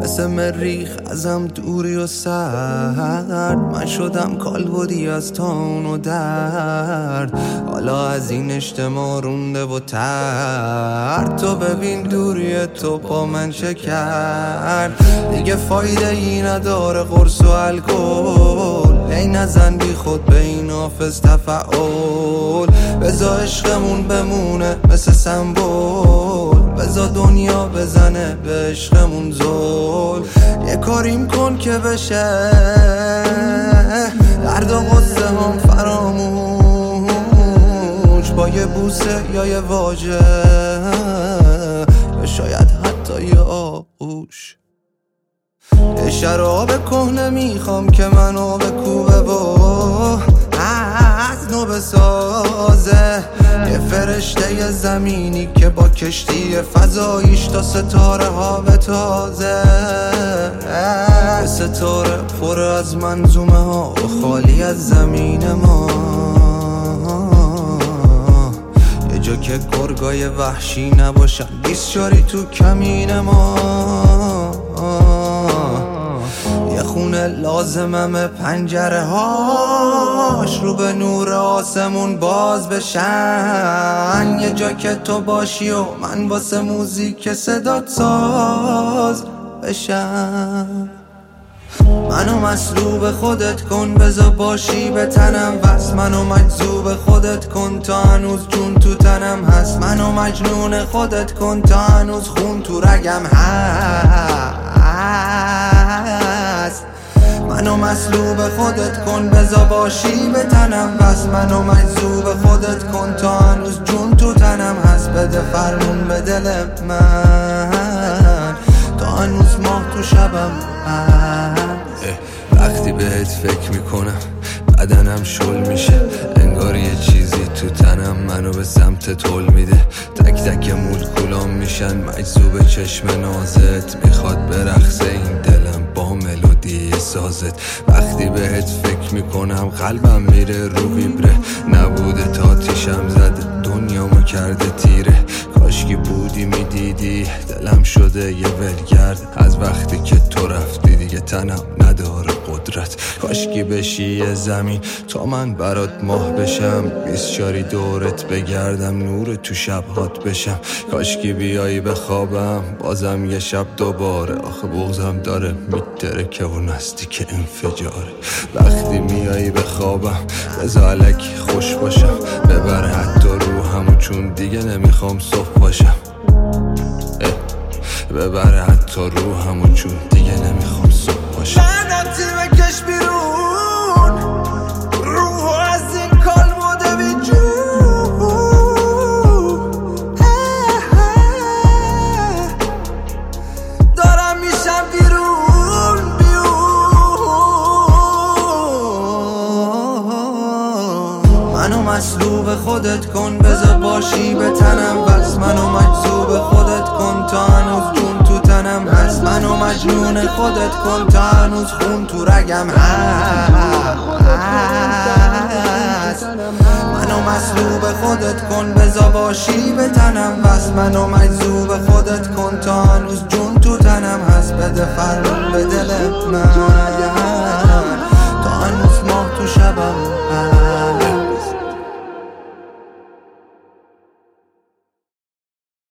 مثل مریخ ازم دوری و سرد، من شدم کالبدی از تان و درد. حالا از این اجتماع رونده و ترد، تو ببین دوری تو با من چه کرد. دیگه فایده ای نداره قرص و الکل، ای نزن بی خود به این حافظ تفعول. بذار عشقمون بمونه مثل سمبل، بذار دنیا بزنه به عشقمون زل. یه کاریم کن که بشه درد و غصه هم فراموش، با یه بوسه یا یه واژه یا شاید حتی یه آغوش. یه شراب کهنه میخوام که منو بکوبه و از نو بسازه، یه فرشته زمینی که با کشتی فضاییش تا ستاره ها بتازه. یه ستاره پر از منظومه ها و خالی از زمین ما، یه جا که گرگای وحشی نباشن بیسچاری تو کمین ما. یه خونه لازممه پنجره هاش رو به نور آسمون باز بشن، یه جا که تو باشی و من واسه موزیک صدات ساز بشم. منو مصلوب خودت کن بذار باشی به تنم بس، منو مجذوب خودت کن تا هنوز جون تو تنم هست، منو مجنون خودت کن تا هنوز خون تو رگم هست. منو مصلوب خودت کن بذار باشی به تنم بس، منو مجذوب خودت کن تا هنوز جون تو تنم هست. بده فرمون به دل من تا هنوز ماه تو شبم هست. وقتی بهت فکر میکنم بدنم شل میشه، انگار یه چیزی تو تنم منو به سمت طول میده. تک تک مولکولام میشن مجذوب چشم نازت، میخواد برقصه این دلم با ملودی سازت. وقتی بهت فکر میکنم قلبم میره رو ویبره، نبوده تا تیشم زده دنیامو کرده تیره. کاشکی بودی میدیدی دلم شده یه ولگرد، از وقتی که تو رفتی دیگه تنم نداره قدرت. کاشکی بشی یه زمین تا من برات ماه بشم، بیسچاری دورت بگردم نور تو شبهات بشم. کاشکی بیایی بخوابم بازم یه شب دوباره، آخه بغضم داره میترکه و نزدیک انفجاره. وقتی میایی بخوابم بذار الکی خوش باشم، ببر حتی روحمو چون دیگه نمیخوام صبح باشم. ببر حتی روحمو چون دیگه نمیخوام صبح باشم. لعنتی بکش بیرون روحو از این کالبد بیجون، دارم میشم بیرون منو مصلوب خودت کن بذار باشی به تنم بس، منو مجذوب خودت کن تا هنوز جون تو تنم هست، منو مجنون خودت کن تا هنوز خون تو رگم هست. منو مصلوب خودت کن بذار باشی به تنم بس، منو مجذوب خودت کن تا هنوز جون تو تنم هست. بده فرمان به دل من